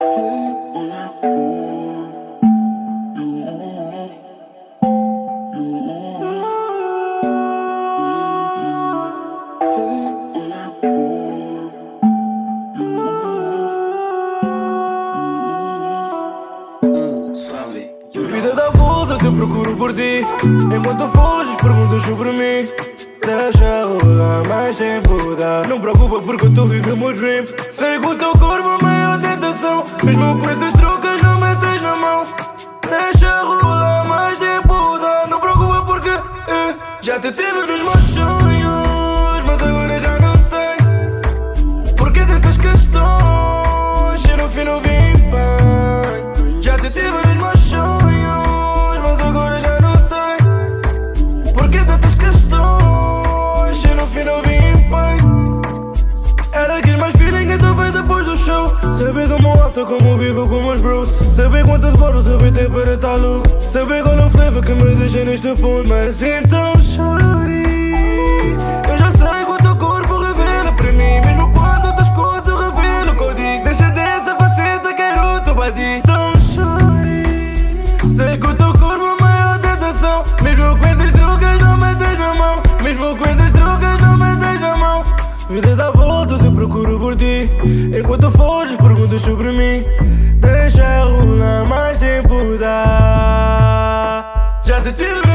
Vida dá voltas, eu procuro por ti. Enquanto foges, perguntas sobre mim. Deixa rolar, mais tempo dá. Não preocupa porque eu tô vivendo o meu dream. Sei que o teu corpo é a maior tentação. Mesmo com essas trocas não metes na mão. Deixa rolar, mais tempo dá. Não preocupa porque já te tive nos meus sonhos, mas agora já não tenho. Porque tantas questões, eu no fim não vim bem. Já te tive nos meus sonhos, mas agora já não tenho. Porque tantas questões, eu no fim não vim bem. Ela quis mais feeling, então veio depois do show. Saber como alto, como vivo com meus bros. Saber quantas bolas saber ter para tal look. Saber qual é o flavor que me deixa neste ponto. Mas então chorei. Eu já sei que o teu corpo revela para mim. Mesmo quando outras coisas eu revelo o código. Deixa dessa faceta, quero o teu body. Então chorei. Sei que o teu corpo é a maior tentação. Mesmo com essas drogas não metes na mão. Mesmo com essas drogas não metes na mão. Vida dá voltas, eu procuro por ti. Enquanto foges, perguntas sobre mim. Deixa rolar, mais tempo dá. Já te tive